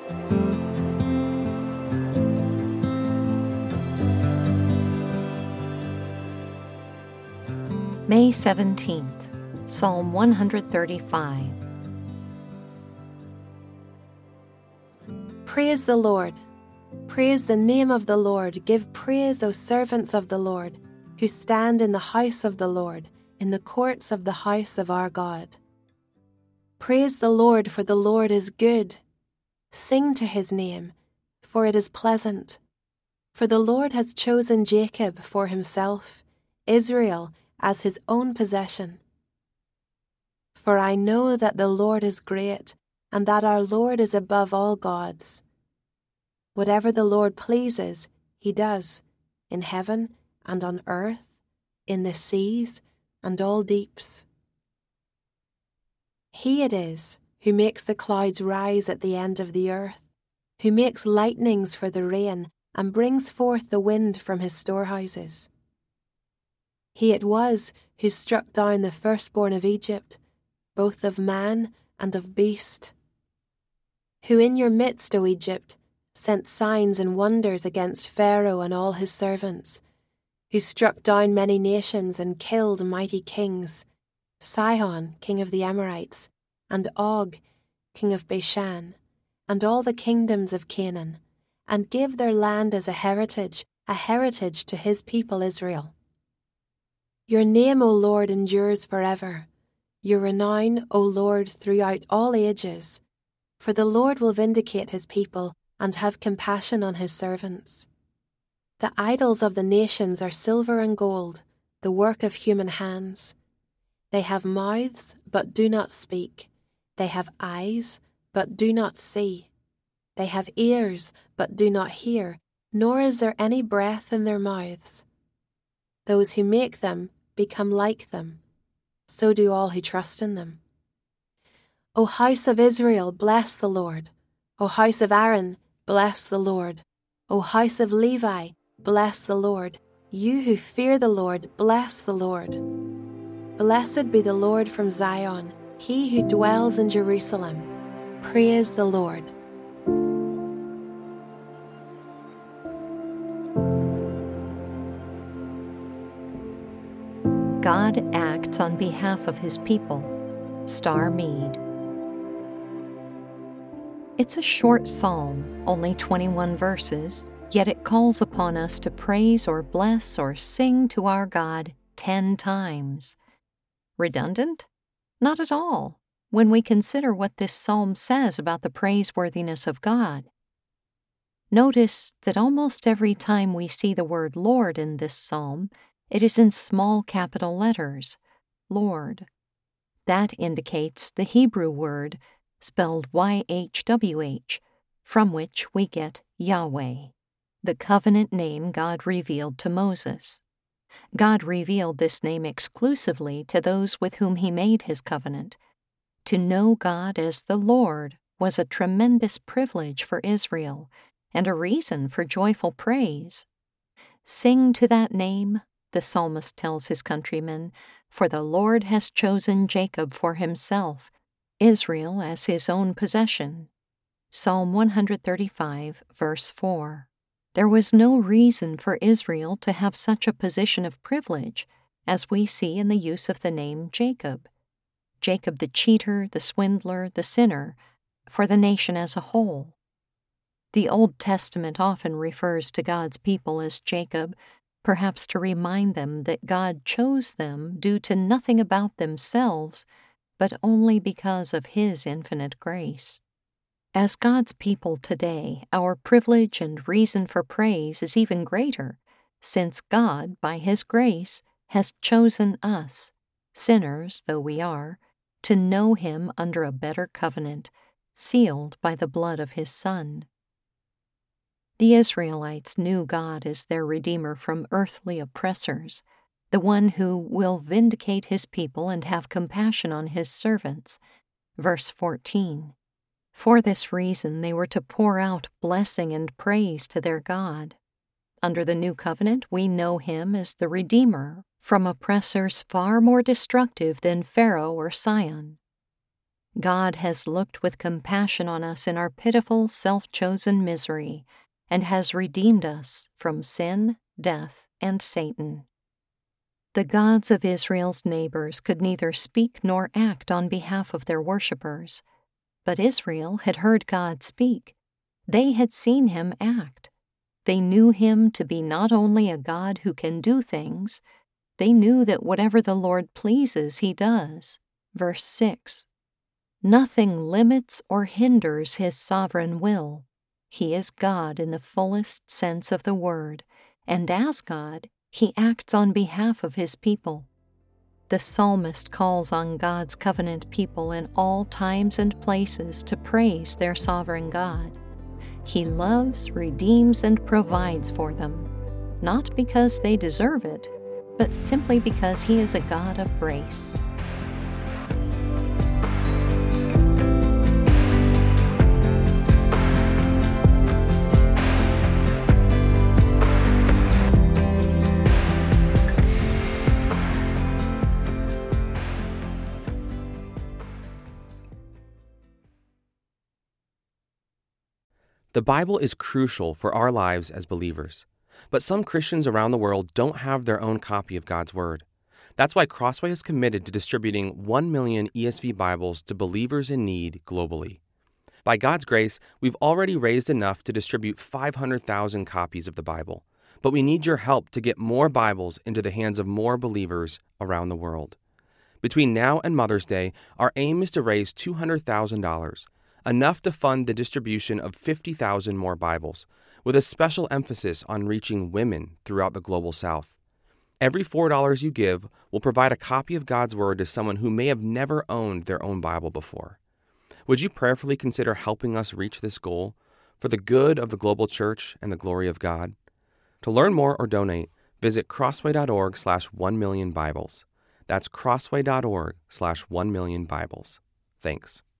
May 17th, Psalm 135. Praise the Lord. Praise the name of the Lord. Give praise, O servants of the Lord, who stand in the house of the Lord, in the courts of the house of our God. Praise the Lord, for the Lord is good. Sing to his name, for it is pleasant. For the Lord has chosen Jacob for himself, Israel as his own possession. For I know that the Lord is great, and that our Lord is above all gods. Whatever the Lord pleases, he does, in heaven and on earth, in the seas and all deeps. He it is who makes the clouds rise at the end of the earth, who makes lightnings for the rain, and brings forth the wind from his storehouses. He it was who struck down the firstborn of Egypt, both of man and of beast. Who in your midst, O Egypt, sent signs and wonders against Pharaoh and all his servants, who struck down many nations and killed mighty kings, Sihon, king of the Amorites, and Og, king of Bashan, and all the kingdoms of Canaan, and gave their land as a heritage to his people Israel. Your name, O Lord, endures forever, your renown, O Lord, throughout all ages. For the Lord will vindicate his people and have compassion on his servants. The idols of the nations are silver and gold, the work of human hands. They have mouths, but do not speak. They have eyes, but do not see. They have ears, but do not hear, nor is there any breath in their mouths. Those who make them become like them. So do all who trust in them. O house of Israel, bless the Lord. O house of Aaron, bless the Lord. O house of Levi, bless the Lord. You who fear the Lord, bless the Lord. Blessed be the Lord from Zion, he who dwells in Jerusalem. Praise the Lord. God acts on behalf of his people. Star Mead. It's a short psalm, only 21 verses, yet it calls upon us to praise or bless or sing to our God 10 times. Redundant? Not at all, when we consider what this psalm says about the praiseworthiness of God. Notice that almost every time we see the word Lord in this psalm, it is in small capital letters, Lord. That indicates the Hebrew word spelled YHWH, from which we get Yahweh, the covenant name God revealed to Moses. God revealed this name exclusively to those with whom he made his covenant. To know God as the Lord was a tremendous privilege for Israel and a reason for joyful praise. Sing to that name, the psalmist tells his countrymen, for the Lord has chosen Jacob for himself, Israel as his own possession. Psalm 135, verse 4. There was no reason for Israel to have such a position of privilege, as we see in the use of the name Jacob. Jacob the cheater, the swindler, the sinner, for the nation as a whole. The Old Testament often refers to God's people as Jacob, perhaps to remind them that God chose them due to nothing about themselves, but only because of his infinite grace. As God's people today, our privilege and reason for praise is even greater, since God, by his grace, has chosen us, sinners though we are, to know him under a better covenant, sealed by the blood of his Son. The Israelites knew God as their Redeemer from earthly oppressors, the one who will vindicate his people and have compassion on his servants. Verse 14. For this reason they were to pour out blessing and praise to their God. Under the new covenant, we know him as the Redeemer from oppressors far more destructive than Pharaoh or Sihon. God has looked with compassion on us in our pitiful, self-chosen misery and has redeemed us from sin, death, and Satan. The gods of Israel's neighbors could neither speak nor act on behalf of their worshippers, but Israel had heard God speak. They had seen him act. They knew him to be not only a God who can do things, they knew that whatever the Lord pleases, he does. Verse 6. Nothing limits or hinders his sovereign will. He is God in the fullest sense of the word, and as God, he acts on behalf of his people. The psalmist calls on God's covenant people in all times and places to praise their sovereign God. He loves, redeems, and provides for them, not because they deserve it, but simply because he is a God of grace. The Bible is crucial for our lives as believers, but some Christians around the world don't have their own copy of God's Word. That's why Crossway is committed to distributing 1 million ESV Bibles to believers in need globally. By God's grace, we've already raised enough to distribute 500,000 copies of the Bible, but we need your help to get more Bibles into the hands of more believers around the world. Between now and Mother's Day, our aim is to raise $200,000, enough to fund the distribution of 50,000 more Bibles, with a special emphasis on reaching women throughout the global South. Every $4 you give will provide a copy of God's Word to someone who may have never owned their own Bible before. Would you prayerfully consider helping us reach this goal for the good of the global church and the glory of God? To learn more or donate, visit crossway.org/1millionbibles. That's crossway.org/1millionbibles. Thanks.